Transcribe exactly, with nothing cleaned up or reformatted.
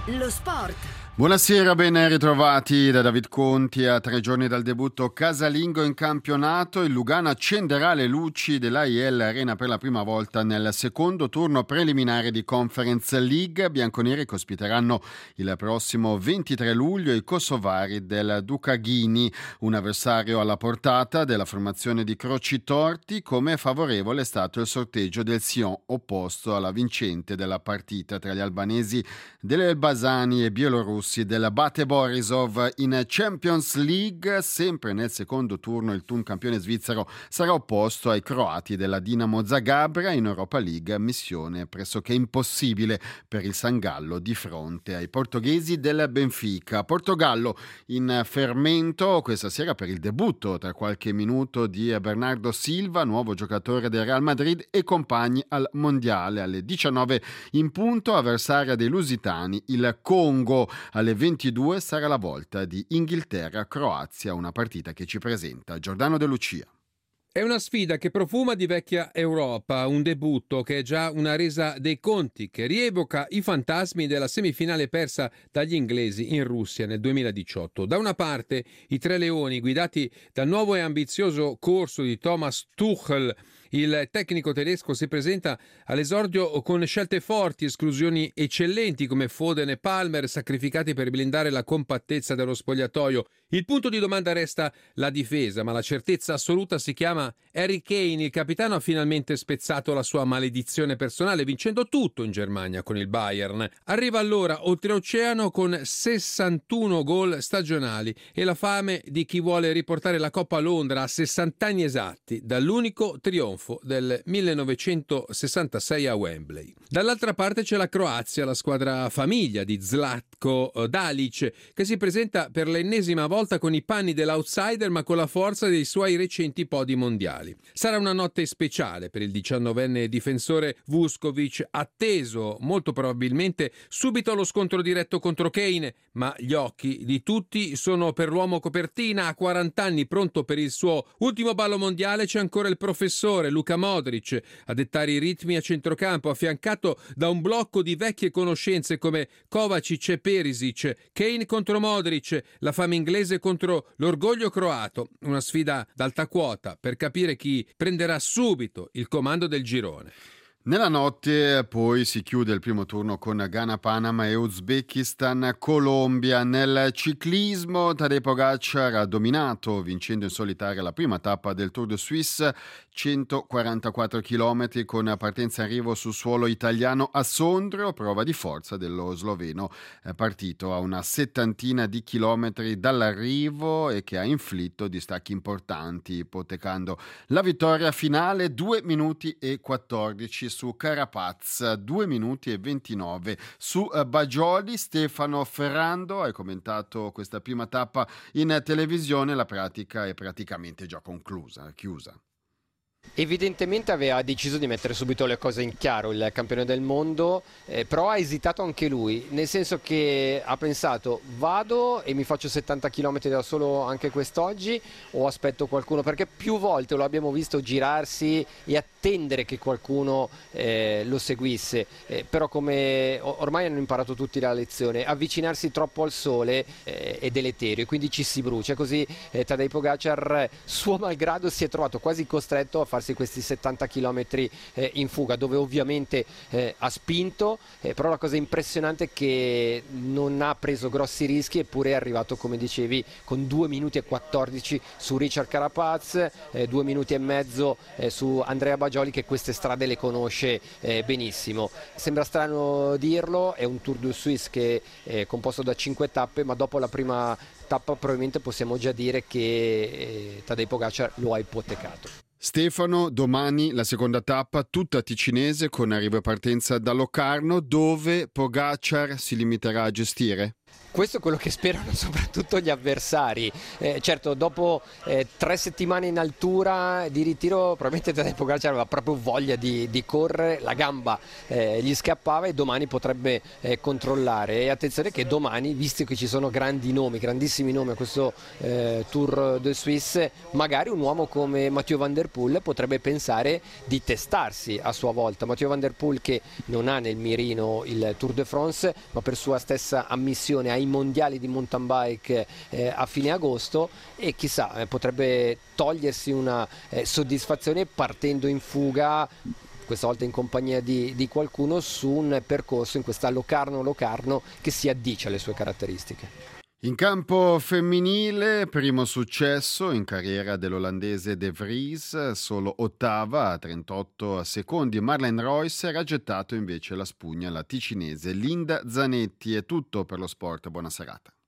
Lo sport. Buonasera, ben ritrovati da David Conti. A tre giorni dal debutto casalingo in campionato, il Lugano accenderà le luci dell'A I L Arena per la prima volta nel secondo turno preliminare di Conference League. Bianconeri che ospiteranno il prossimo ventitré luglio i kosovari del Dukaghini, un avversario alla portata della formazione di Crocitorti. Come favorevole è stato il sorteggio del Sion, opposto alla vincente della partita tra gli albanesi dell'Elbasani e bielorussi del Bate Borisov. In Champions League, sempre nel secondo turno, il Thun campione svizzero sarà opposto ai croati della Dinamo Zagabria. In Europa League, missione pressoché impossibile per il San Gallo di fronte ai portoghesi del Benfica. Portogallo in fermento questa sera per il debutto tra qualche minuto di Bernardo Silva, nuovo giocatore del Real Madrid e compagni al Mondiale. Alle diciannove in punto, avversaria dei lusitani, il Congo. Alle ventidue sarà la volta di Inghilterra-Croazia, una partita che ci presenta Giordano De Lucia. È una sfida che profuma di vecchia Europa, un debutto che è già una resa dei conti, che rievoca i fantasmi della semifinale persa dagli inglesi in Russia nel duemiladiciotto. Da una parte i tre leoni guidati dal nuovo e ambizioso corso di Thomas Tuchel. Il tecnico tedesco si presenta all'esordio con scelte forti, esclusioni eccellenti come Foden e Palmer, sacrificati per blindare la compattezza dello spogliatoio. Il punto di domanda resta la difesa, ma la certezza assoluta si chiama Harry Kane. Il capitano ha finalmente spezzato la sua maledizione personale, vincendo tutto in Germania con il Bayern. Arriva allora oltreoceano con sessantuno gol stagionali e la fame di chi vuole riportare la Coppa a Londra a sessanta anni esatti dall'unico trionfo del millenovecentosessantasei a Wembley. Dall'altra parte c'è la Croazia, la squadra famiglia di Zlatko Dalic, che si presenta per l'ennesima volta con i panni dell'outsider ma con la forza dei suoi recenti podi mondiali. Sarà una notte speciale per il diciannovenne difensore Vuskovic, atteso molto probabilmente subito allo scontro diretto contro Kane, ma gli occhi di tutti sono per l'uomo copertina. A quaranta anni, pronto per il suo ultimo ballo mondiale, c'è ancora il professore Luka Modric a dettare i ritmi a centrocampo, affiancato da un blocco di vecchie conoscenze come Kovacic e Perisic. Kane contro Modric, la fame inglese contro l'orgoglio croato, una sfida d'alta quota per capire chi prenderà subito il comando del girone. Nella notte poi si chiude il primo turno con Ghana, Panama e Uzbekistan, Colombia. Nel ciclismo Tadej Pogacar ha dominato, vincendo in solitaria la prima tappa del Tour de Suisse, centoquarantaquattro chilometri con partenza e arrivo sul suolo italiano a Sondrio, prova di forza dello sloveno, partito a una settantina di chilometri dall'arrivo e che ha inflitto distacchi importanti, ipotecando la vittoria finale. Due minuti e quattordici su Carapaz, due minuti e ventinove su Bagioli. Stefano Ferrando, hai commentato questa prima tappa in televisione, la pratica è praticamente già conclusa, chiusa. Evidentemente aveva deciso di mettere subito le cose in chiaro il campione del mondo, eh, però ha esitato anche lui, nel senso che ha pensato vado e mi faccio settanta chilometri da solo anche quest'oggi o aspetto qualcuno, perché più volte lo abbiamo visto girarsi e attendere che qualcuno eh, lo seguisse, eh, però come ormai hanno imparato tutti la lezione, avvicinarsi troppo al sole eh, è deleterio e quindi ci si brucia, così eh, Tadej Pogacar suo malgrado si è trovato quasi costretto a farsi questi settanta chilometri eh, in fuga, dove ovviamente eh, ha spinto, eh, però la cosa impressionante è che non ha preso grossi rischi, eppure è arrivato, come dicevi, con due minuti e quattordici su Richard Carapaz, eh, due minuti e mezzo eh, su Andrea Bagioli, che queste strade le conosce eh, benissimo. Sembra strano dirlo, è un Tour de Suisse che è composto da cinque tappe, ma dopo la prima tappa probabilmente possiamo già dire che eh, Tadej Pogacar lo ha ipotecato. Stefano, domani la seconda tappa tutta ticinese con arrivo e partenza da Locarno, dove Pogacar si limiterà a gestire? Questo è quello che sperano soprattutto gli avversari. Eh, certo, dopo eh, tre settimane in altura di ritiro, probabilmente Tadej Pogacar aveva proprio voglia di, di correre, la gamba eh, gli scappava e domani potrebbe eh, controllare. E attenzione che domani, visto che ci sono grandi nomi, grandissimi nomi a questo eh, Tour de Suisse, magari un uomo come Mathieu Van Der Poel potrebbe pensare di testarsi a sua volta. Mathieu Van Der Poel che non ha nel mirino il Tour de France, ma per sua stessa ammissione ai mondiali di mountain bike eh, a fine agosto, e chissà eh, potrebbe togliersi una eh, soddisfazione partendo in fuga, questa volta in compagnia di, di qualcuno, su un percorso in questa Locarno-Locarno che si addice alle sue caratteristiche. In campo femminile, primo successo in carriera dell'olandese De Vries, solo ottava a trentotto secondi. Marlene Reusser ha gettato invece la spugna alla ticinese Linda Zanetti. È tutto per lo sport, buona serata.